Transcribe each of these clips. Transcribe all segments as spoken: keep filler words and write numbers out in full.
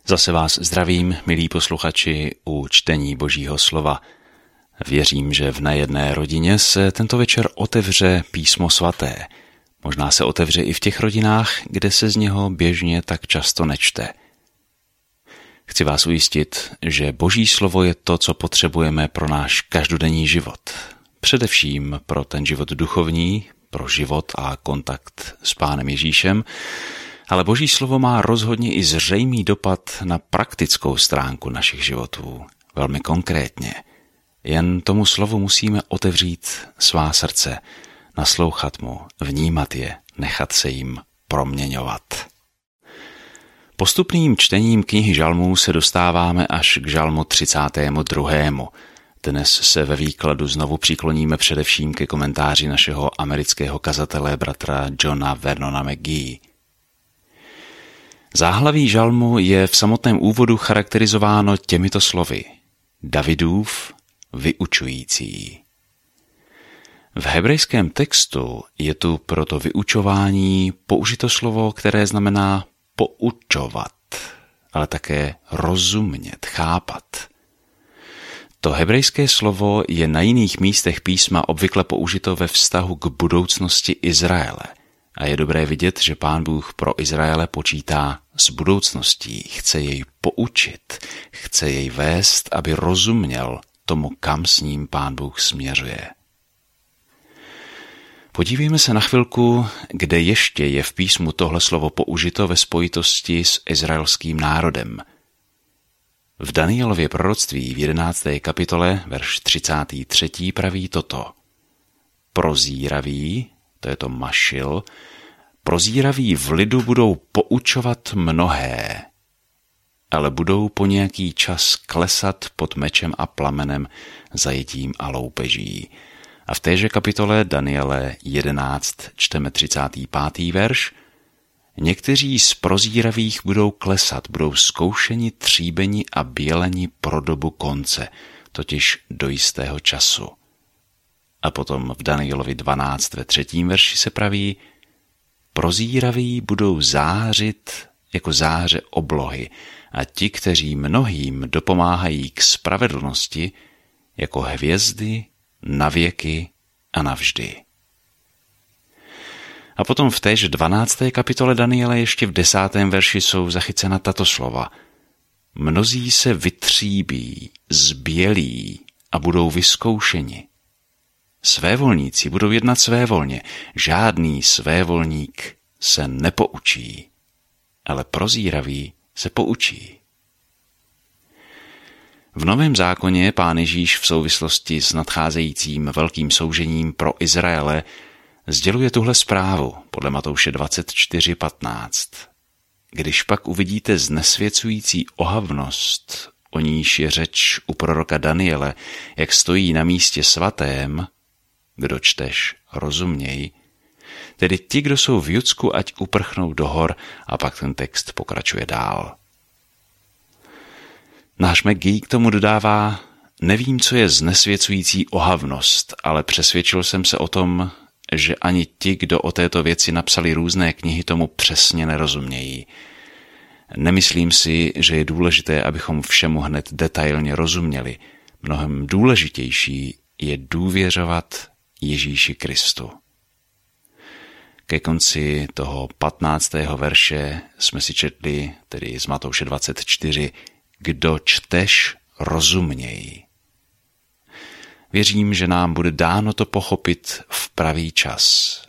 Zase vás zdravím, milí posluchači, u čtení Božího slova. Věřím, že v nejedné rodině se tento večer otevře písmo svaté. Možná se otevře i v těch rodinách, kde se z něho běžně tak často nečte. Chci vás ujistit, že Boží slovo je to, co potřebujeme pro náš každodenní život. Především pro ten život duchovní, pro život a kontakt s Pánem Ježíšem, ale Boží slovo má rozhodně i zřejmý dopad na praktickou stránku našich životů, velmi konkrétně. Jen tomu slovu musíme otevřít svá srdce, naslouchat mu, vnímat je, nechat se jim proměňovat. Postupným čtením knihy Žalmů se dostáváme až k Žalmu třicátému druhému. Dnes se ve výkladu znovu přikloníme především ke komentáři našeho amerického kazatele bratra Johna Vernona McGee. Záhlaví žalmu je v samotném úvodu charakterizováno těmito slovy. Davidův vyučující. V hebrejském textu je tu pro to vyučování použito slovo, které znamená poučovat, ale také rozumět, chápat. To hebrejské slovo je na jiných místech písma obvykle použito ve vztahu k budoucnosti Izraele. A je dobré vidět, že Pán Bůh pro Izraele počítá s budoucností, chce jej poučit, chce jej vést, aby rozuměl tomu, kam s ním Pán Bůh směřuje. Podívejme se na chvilku, kde ještě je v písmu tohle slovo použito ve spojitosti s izraelským národem. V Danielově proroctví v jedenácté kapitole, verš třicátý třetí praví toto. Prozíraví, to je to mašil, prozíraví v lidu budou poučovat mnohé, ale budou po nějaký čas klesat pod mečem a plamenem, zajetím a loupeží. A v téže kapitole Daniele jedenáct čteme třicátý pátý verš. Někteří z prozíravých budou klesat, budou zkoušeni, tříbeni a běleni pro dobu konce, totiž do jistého času. A potom v Danielovi dvanáct ve třetím verši se praví, prozíraví budou zářit jako záře oblohy a ti, kteří mnohým dopomáhají k spravedlnosti, jako hvězdy na věky a navždy. A potom v též dvanácté kapitole Daniele ještě v desátém verši jsou zachycena tato slova. Mnozí se vytříbí, zbělí a budou vyzkoušeni. Svévolníci budou jednat svévolně, žádný svévolník se nepoučí, ale prozíravý se poučí. V Novém zákoně Pán Ježíš v souvislosti s nadcházejícím velkým soužením pro Izraele sděluje tuhle zprávu podle Matouše dvacet čtyři patnáct. Když pak uvidíte znesvěcující ohavnost, o níž je řeč u proroka Daniele, jak stojí na místě svatém, kdo čteš, rozuměj, tedy ti, kdo jsou v Judsku, ať uprchnou do hor, a pak ten text pokračuje dál. Náš McGee k tomu dodává, nevím, co je znesvěcující ohavnost, ale přesvědčil jsem se o tom, že ani ti, kdo o této věci napsali různé knihy, tomu přesně nerozumějí. Nemyslím si, že je důležité, abychom všemu hned detailně rozuměli. Mnohem důležitější je důvěřovat Ježíši Kristu. Ke konci toho patnáctého verše jsme si četli, tedy z Matouše dvacet čtyři, kdo čteš, rozuměj. Věřím, že nám bude dáno to pochopit v pravý čas.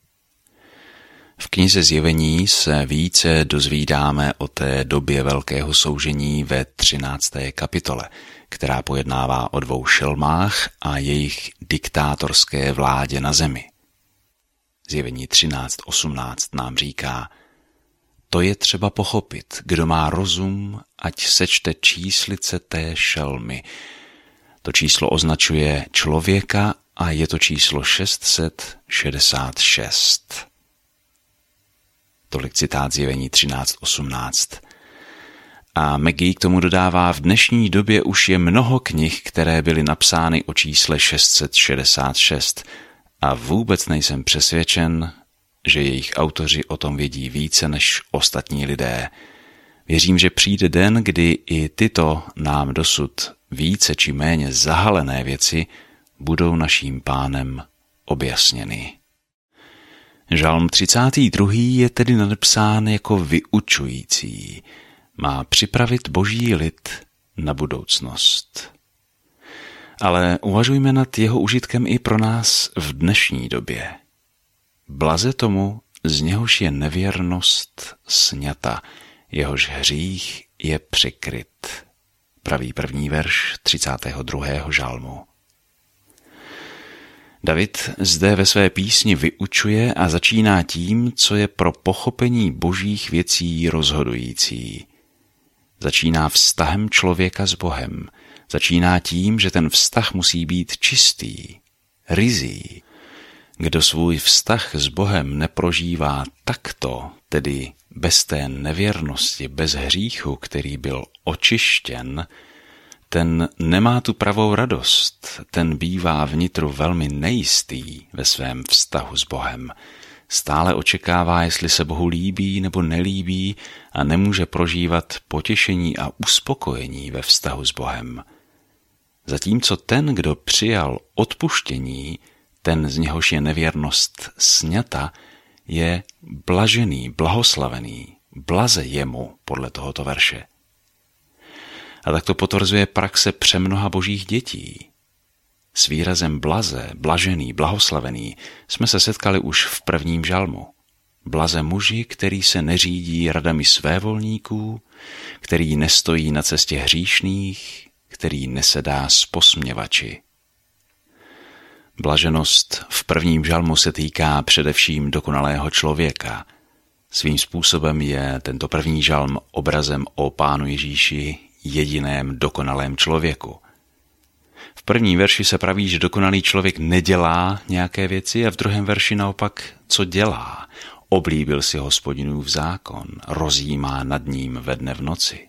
V knize Zjevení se více dozvídáme o té době velkého soužení ve třinácté kapitole, která pojednává o dvou šelmách a jejich diktátorské vládě na zemi. Zjevení třináct osmnáct nám říká, to je třeba pochopit, kdo má rozum, ať sečte číslice té šelmy. To číslo označuje člověka a je to číslo šest set šedesát šest. Tolik citát Zjevení třináct osmnáct. A McGee k tomu dodává, v dnešní době už je mnoho knih, které byly napsány o čísle šest set šedesát šest a vůbec nejsem přesvědčen, že jejich autoři o tom vědí více než ostatní lidé. Věřím, že přijde den, kdy i tyto nám dosud více či méně zahalené věci budou naším Pánem objasněny. Žalm třicátý druhý je tedy nadepsán jako vyučující. Má připravit boží lid na budoucnost. Ale uvažujme nad jeho užitkem i pro nás v dnešní době. Blaze tomu, z něhož je nevěrnost sňata, jehož hřích je přikryt. Praví první verš třicátého druhého žalmu. David zde ve své písni vyučuje a začíná tím, co je pro pochopení božích věcí rozhodující. Začíná vztahem člověka s Bohem. Začíná tím, že ten vztah musí být čistý, ryzí. Kdo svůj vztah s Bohem neprožívá takto, tedy bez té nevěrnosti, bez hříchu, který byl očištěn, ten nemá tu pravou radost, ten bývá vnitru velmi nejistý ve svém vztahu s Bohem. Stále očekává, jestli se Bohu líbí nebo nelíbí a nemůže prožívat potěšení a uspokojení ve vztahu s Bohem. Zatímco ten, kdo přijal odpuštění, ten, z něhož je nevěrnost sňata, je blažený, blahoslavený, blaze jemu podle tohoto verše. A tak to potvrzuje praxe přemnoha božích dětí. S výrazem blaze, blažený, blahoslavený jsme se setkali už v prvním žalmu. Blaze muži, který se neřídí radami svévolníků, který nestojí na cestě hříšných, který nesedá s posměvači. Blaženost v prvním žalmu se týká především dokonalého člověka. Svým způsobem je tento první žalm obrazem o Pánu Ježíši, jediném dokonalém člověku. V prvním verši se praví, že dokonalý člověk nedělá nějaké věci a v druhém verši naopak, co dělá. Oblíbil si Hospodinův zákon, rozjímá nad ním ve dne v noci.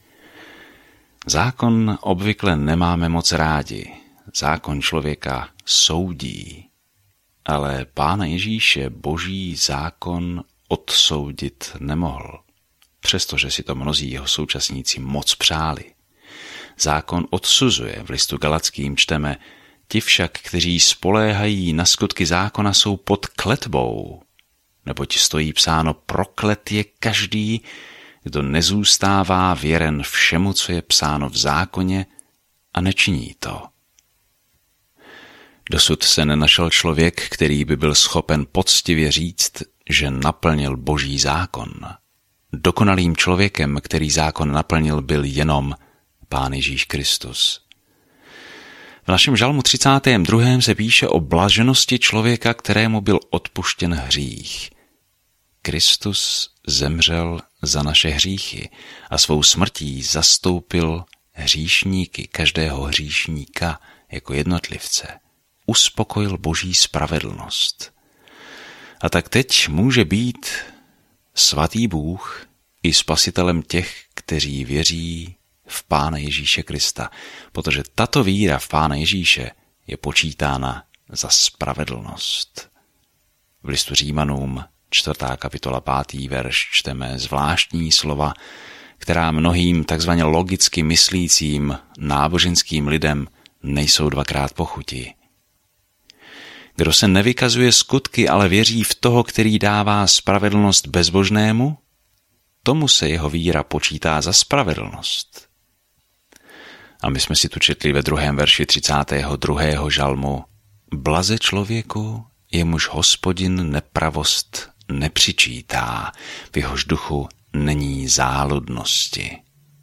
Zákon obvykle nemáme moc rádi. Zákon člověka soudí, ale Pána Ježíše boží zákon odsoudit nemohl, přestože si to mnozí jeho současníci moc přáli. Zákon odsuzuje, v listu Galatským čteme, ti však, kteří spoléhají na skutky zákona, jsou pod kletbou, neboť stojí psáno, proklet je každý, kdo nezůstává věren všemu, co je psáno v zákoně a nečiní to. Dosud se nenašel člověk, který by byl schopen poctivě říct, že naplnil boží zákon. Dokonalým člověkem, který zákon naplnil, byl jenom Pán Ježíš Kristus. V našem žalmu třicátém druhém se píše o blaženosti člověka, kterému byl odpuštěn hřích. Kristus zemřel za naše hříchy a svou smrtí zastoupil hříšníky, každého hříšníka jako jednotlivce. Uspokojil boží spravedlnost. A tak teď může být svatý Bůh i spasitelem těch, kteří věří v Pána Ježíše Krista, protože tato víra v Pána Ježíše je počítána za spravedlnost. V listu Římanům, čtvrtá kapitola, pátý verš, čteme zvláštní slova, která mnohým takzvaně logicky myslícím náboženským lidem nejsou dvakrát po chuti. Kdo se nevykazuje skutky, ale věří v toho, který dává spravedlnost bezbožnému, tomu se jeho víra počítá za spravedlnost. A my jsme si tu četli ve druhém verši třicátého druhého žalmu. Blaze člověku, jemuž Hospodin nepravost nepřičítá, v jehož duchu není záludnosti.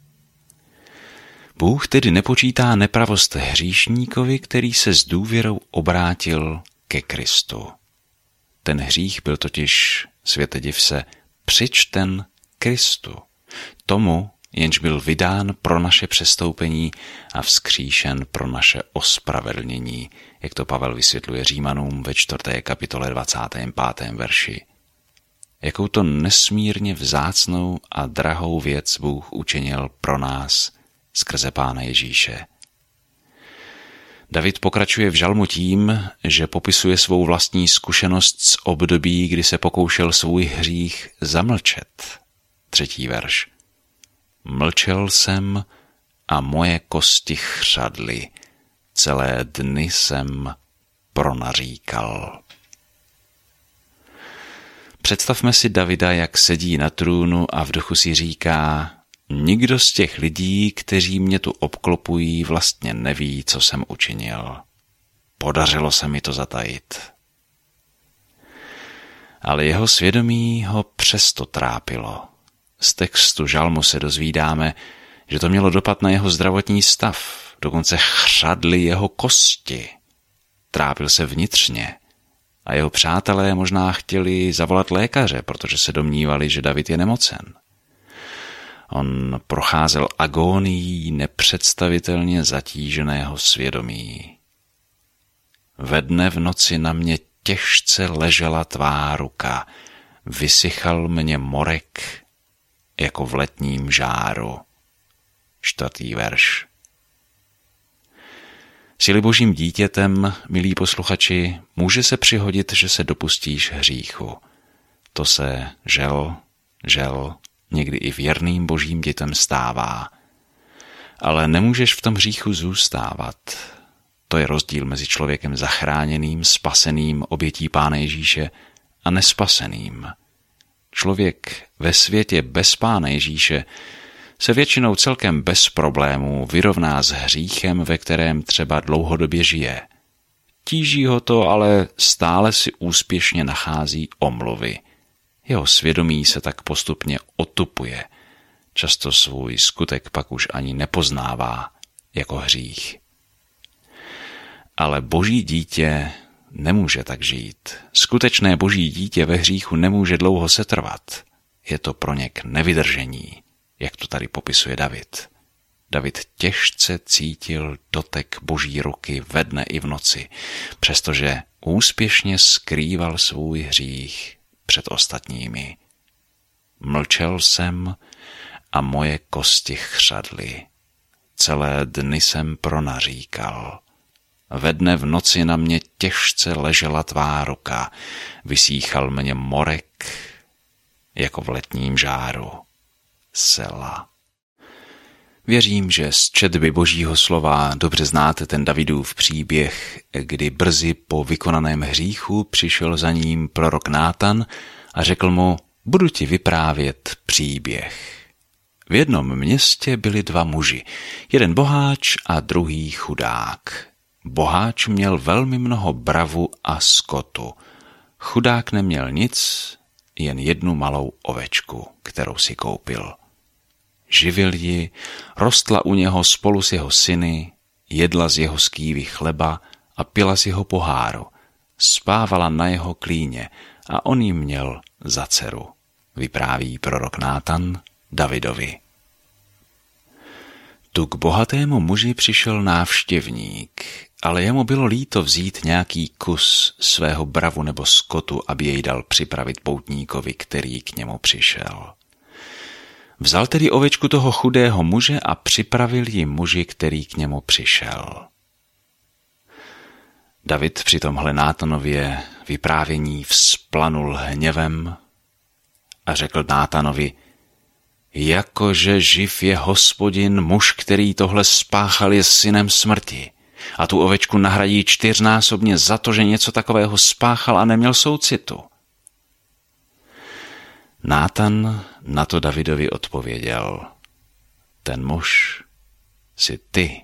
Bůh tedy nepočítá nepravost hříšníkovi, který se s důvěrou obrátil ke Kristu. Ten hřích byl totiž, světe div se, přičten Kristu, tomu, jenž byl vydán pro naše přestoupení a vzkříšen pro naše ospravedlnění, jak to Pavel vysvětluje Římanům ve čtvrté kapitole dvacátém pátém verši. Jakou to nesmírně vzácnou a drahou věc Bůh učinil pro nás skrze Pána Ježíše. David pokračuje v žalmu tím, že popisuje svou vlastní zkušenost z období, kdy se pokoušel svůj hřích zamlčet. Třetí verš. Mlčel jsem a moje kosti chřadly. Celé dny jsem pronaříkal. Představme si Davida, jak sedí na trůnu a v duchu si říká: nikdo z těch lidí, kteří mě tu obklopují, vlastně neví, co jsem učinil. Podařilo se mi to zatajit. Ale jeho svědomí ho přesto trápilo. Z textu žalmu se dozvídáme, že to mělo dopad na jeho zdravotní stav, dokonce chřadly jeho kosti. Trápil se vnitřně a jeho přátelé možná chtěli zavolat lékaře, protože se domnívali, že David je nemocen. On procházel agónií nepředstavitelně zatíženého svědomí. Ve dne v noci na mě těžce ležela tvá ruka, vysychal mě morek jako v letním žáru. Čtvrtý verš. Jsi-li božím dítětem, milí posluchači, může se přihodit, že se dopustíš hříchu. To se žel, žel, někdy i věrným božím dětem stává. Ale nemůžeš v tom hříchu zůstávat. To je rozdíl mezi člověkem zachráněným, spaseným obětí Pána Ježíše a nespaseným. Člověk ve světě bez Pána Ježíše se většinou celkem bez problémů vyrovná s hříchem, ve kterém třeba dlouhodobě žije. Tíží ho to, ale stále si úspěšně nachází omluvy. Jeho svědomí se tak postupně otupuje. Často svůj skutek pak už ani nepoznává jako hřích. Ale boží dítě nemůže tak žít. Skutečné boží dítě ve hříchu nemůže dlouho setrvat. Je to pro ně k nevydržení, jak to tady popisuje David. David těžce cítil dotek boží ruky ve dne i v noci, přestože úspěšně skrýval svůj hřích před ostatními. Mlčel jsem a moje kosti chřadly. Celé dny jsem pronaříkal. Ve dne v noci na mě těžce ležela tvá ruka, vysíchal mě morek jako v letním žáru. Sela. Věřím, že z četby božího slova dobře znáte ten Davidův příběh, kdy brzy po vykonaném hříchu přišel za ním prorok Nátan a řekl mu: budu ti vyprávět příběh. V jednom městě byli dva muži, jeden boháč a druhý chudák. Boháč měl velmi mnoho bravu a skotu. Chudák neměl nic, jen jednu malou ovečku, kterou si koupil. Živil ji, rostla u něho spolu s jeho syny, jedla z jeho skývy chleba a pila z jeho poháru. Spávala na jeho klíně a on ji měl za dceru, vypráví prorok Nátan Davidovi. Tu k bohatému muži přišel návštěvník, ale jemu bylo líto vzít nějaký kus svého bravu nebo skotu, aby jej dal připravit poutníkovi, který k němu přišel. Vzal tedy ovečku toho chudého muže a připravil ji muži, který k němu přišel. David při tomhle Nátanově vyprávění vzplanul hněvem a řekl Nátanovi: jakože živ je Hospodin, muž, který tohle spáchal, je synem smrti. A tu ovečku nahradí čtyřnásobně za to, že něco takového spáchal a neměl soucitu. Nátan na to Davidovi odpověděl: ten muž jsi ty.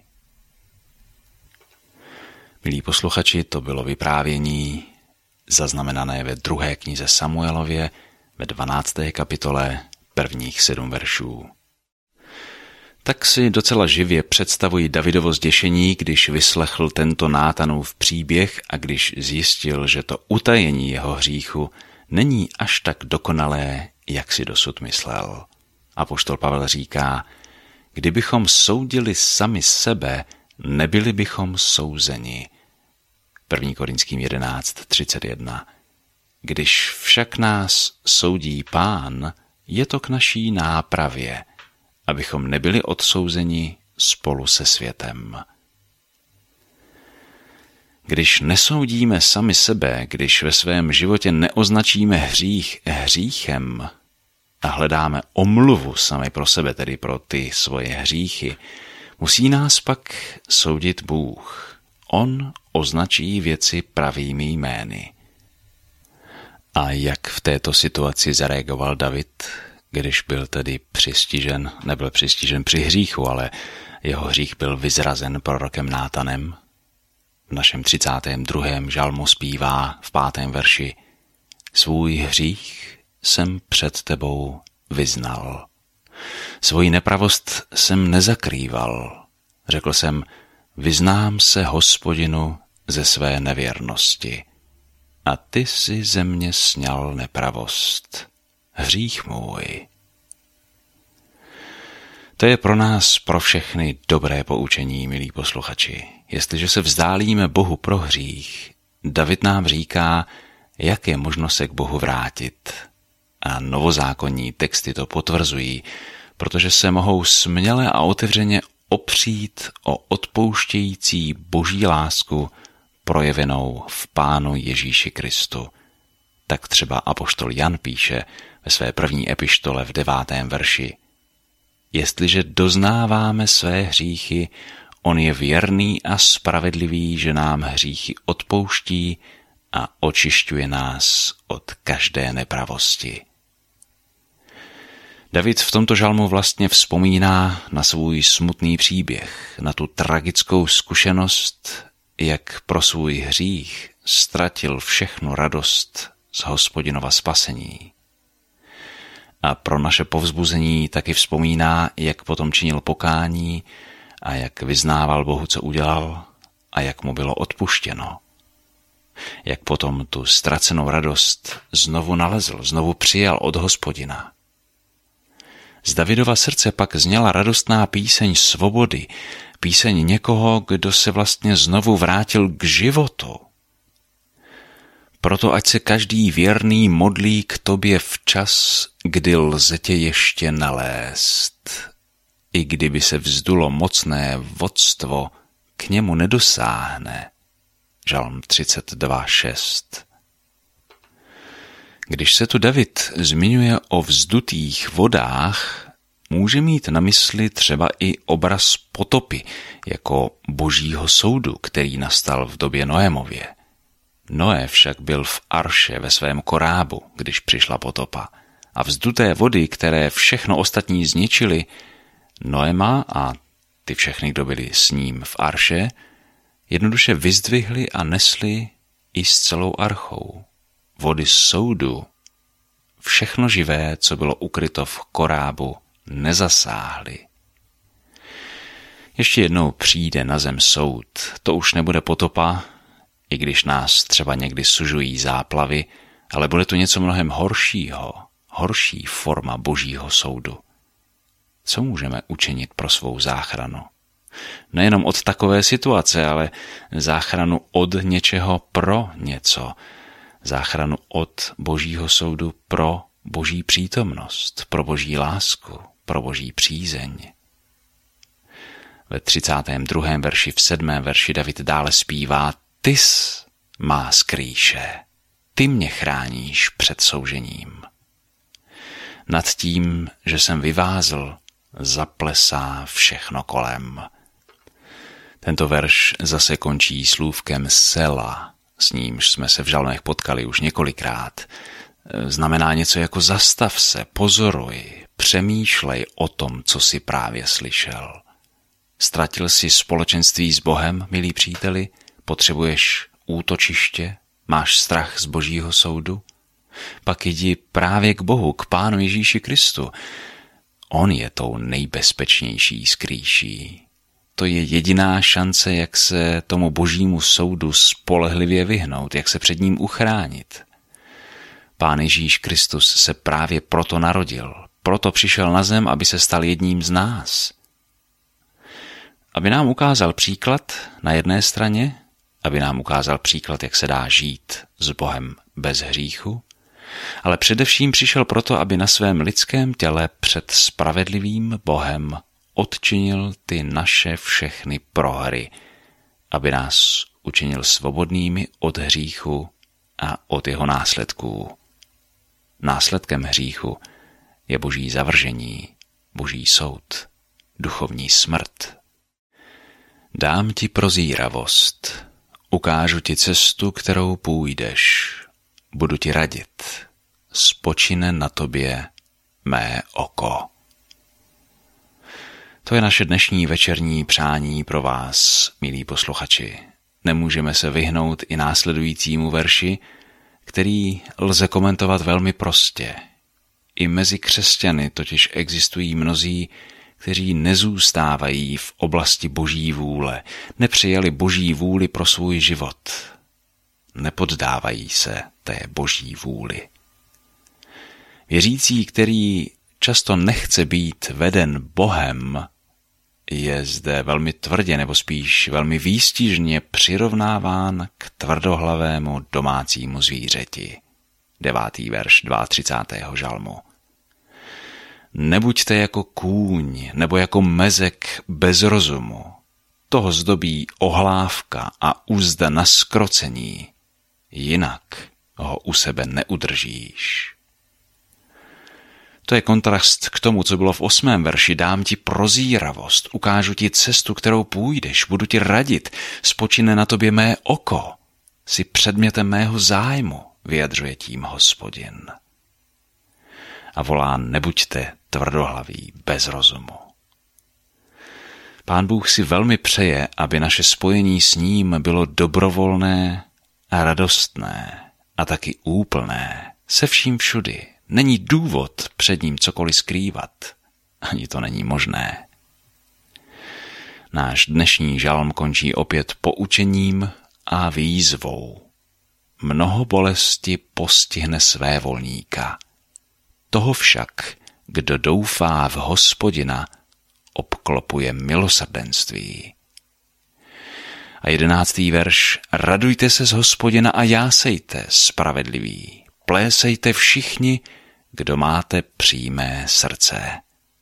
Milí posluchači, to bylo vyprávění zaznamenané ve druhé knize Samuelově ve dvanácté kapitole prvních sedm veršů. Tak si docela živě představuji Davidovo zděšení, když vyslechl tento Nátanův příběh a když zjistil, že to utajení jeho hříchu není až tak dokonalé, jak si dosud myslel. Apoštol Pavel říká: kdybychom soudili sami sebe, nebyli bychom souzeni. první Korinským jedenáct třicet jedna. Když však nás soudí Pán, je to k naší nápravě, abychom nebyli odsouzeni spolu se světem. Když nesoudíme sami sebe, když ve svém životě neoznačíme hřích hříchem, a hledáme omluvu sami pro sebe, tedy pro ty svoje hříchy, musí nás pak soudit Bůh. On označí věci pravými jmény. A jak v této situaci zareagoval David, když byl tedy přistižen, nebyl přistižen při hříchu, ale jeho hřích byl vyzrazen prorokem Nátanem? V našem třicátém druhém žalmu zpívá v pátém verši: Svůj hřích jsem před tebou vyznal. Svoji nepravost jsem nezakrýval. Řekl jsem, vyznám se Hospodinu ze své nevěrnosti. A ty si ze mě sňal nepravost. Hřích můj. To je pro nás, pro všechny dobré poučení, milí posluchači. Jestliže se vzdálíme Bohu pro hřích, David nám říká, jak je možno se k Bohu vrátit. A novozákonní texty to potvrzují, protože se mohou směle a otevřeně opřít o odpouštějící boží lásku projevenou v Pánu Ježíši Kristu. Tak třeba apoštol Jan píše ve své první epištole v devátém verši: Jestliže doznáváme své hříchy, on je věrný a spravedlivý, že nám hříchy odpouští a očišťuje nás od každé nepravosti. David v tomto žalmu vlastně vzpomíná na svůj smutný příběh, na tu tragickou zkušenost, jak pro svůj hřích ztratil všechnu radost z Hospodinova spasení. A pro naše povzbuzení taky vzpomíná, jak potom činil pokání a jak vyznával Bohu, co udělal a jak mu bylo odpuštěno. Jak potom tu ztracenou radost znovu nalezl, znovu přijal od Hospodina. Z Davidova srdce pak zněla radostná píseň svobody, píseň někoho, kdo se vlastně znovu vrátil k životu. Proto ať se každý věrný modlí k tobě včas, kdy lze tě ještě nalézt. I kdyby se vzdulo mocné vodstvo, k němu nedosáhne. Žalm třicet dva šest. Když se tu David zmiňuje o vzdutých vodách, může mít na mysli třeba i obraz potopy jako božího soudu, který nastal v době Noémově. Noé však byl v arše ve svém korábu, když přišla potopa. A vzduté vody, které všechno ostatní zničily, Noéma a ty všechny, kdo byli s ním v arše, jednoduše vyzdvihli a nesli i s celou archou. Vody soudu, všechno živé, co bylo ukryto v korábu, nezasáhly. Ještě jednou přijde na zem soud, to už nebude potopa, i když nás třeba někdy sužují záplavy, ale bude to něco mnohem horšího, horší forma božího soudu. Co můžeme učinit pro svou záchranu? Nejenom od takové situace, ale záchranu od něčeho pro něco. Záchranu od božího soudu pro boží přítomnost, pro boží lásku, pro boží přízeň. Ve třicátém druhém verši, v sedmém verši David dále zpívá: Tys má skrýše, ty mě chráníš před soužením. Nad tím, že jsem vyvázl, zaplesá všechno kolem. Tento verš zase končí slůvkem sela, s nímž jsme se v žalmech potkali už několikrát. Znamená něco jako zastav se, pozoruj, přemýšlej o tom, co jsi právě slyšel. Ztratil jsi společenství s Bohem, milí příteli? Potřebuješ útočiště? Máš strach z božího soudu? Pak jdi právě k Bohu, k Pánu Ježíši Kristu. On je tou nejbezpečnější skrýší. To je jediná šance, jak se tomu božímu soudu spolehlivě vyhnout, jak se před ním uchránit. Pán Ježíš Kristus se právě proto narodil, proto přišel na zem, aby se stal jedním z nás. Aby nám ukázal příklad na jedné straně, aby nám ukázal příklad, jak se dá žít s Bohem bez hříchu, ale především přišel proto, aby na svém lidském těle před spravedlivým Bohem odčinil ty naše všechny prohry, aby nás učinil svobodnými od hříchu a od jeho následků. Následkem hříchu je boží zavržení, boží soud, duchovní smrt. Dám ti prozíravost, ukážu ti cestu, kterou půjdeš, budu ti radit, spočine na tobě mé oko. To je naše dnešní večerní přání pro vás, milí posluchači. Nemůžeme se vyhnout i následujícímu verši, který lze komentovat velmi prostě. I mezi křesťany totiž existují mnozí, kteří nezůstávají v oblasti boží vůle, nepřijali boží vůli pro svůj život. Nepoddávají se té boží vůli. Věřící, který často nechce být veden Bohem, je zde velmi tvrdě nebo spíš velmi výstižně přirovnáván k tvrdohlavému domácímu zvířeti. Devátý verš třicátého druhého žalmu. Nebuďte jako kůň nebo jako mezek bez rozumu. Toho zdobí ohlávka a úzda na zkrocení, jinak ho u sebe neudržíš. To je kontrast k tomu, co bylo v osmém verši. Dám ti prozíravost, ukážu ti cestu, kterou půjdeš, budu ti radit, spočine na tobě mé oko, jsi předmětem mého zájmu, vyjadřuje tím Hospodin. A volá, nebuďte tvrdohlaví, bez rozumu. Pán Bůh si velmi přeje, aby naše spojení s ním bylo dobrovolné a radostné a taky úplné, se vším všudy. Není důvod před ním cokoliv skrývat. Ani to není možné. Náš dnešní žalm končí opět poučením a výzvou. Mnoho bolesti postihne svévolníka. Toho však, kdo doufá v Hospodina, obklopuje milosrdenství. A jedenáctý verš. Radujte se z Hospodina a jásejte, spravedliví. Plésejte všichni, kdo máte přímé srdce.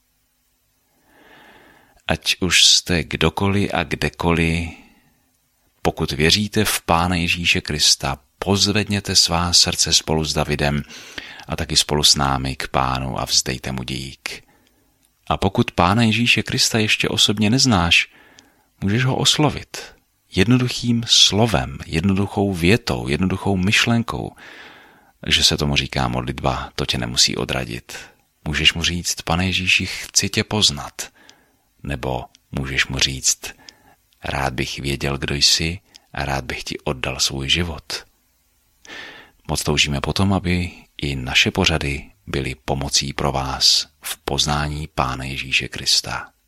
Ať už jste kdokoliv a kdekoliv, pokud věříte v Pána Ježíše Krista, pozvedněte svá srdce spolu s Davidem a taky spolu s námi k Pánu a vzdejte mu dík. A pokud Pána Ježíše Krista ještě osobně neznáš, můžeš ho oslovit jednoduchým slovem, jednoduchou větou, jednoduchou myšlenkou. Že se tomu říká modlitba, to tě nemusí odradit. Můžeš mu říct, Pane Ježíši, chci tě poznat. Nebo můžeš mu říct, rád bych věděl, kdo jsi a rád bych ti oddal svůj život. Moc toužíme potom, aby i naše pořady byly pomocí pro vás v poznání Pána Ježíše Krista.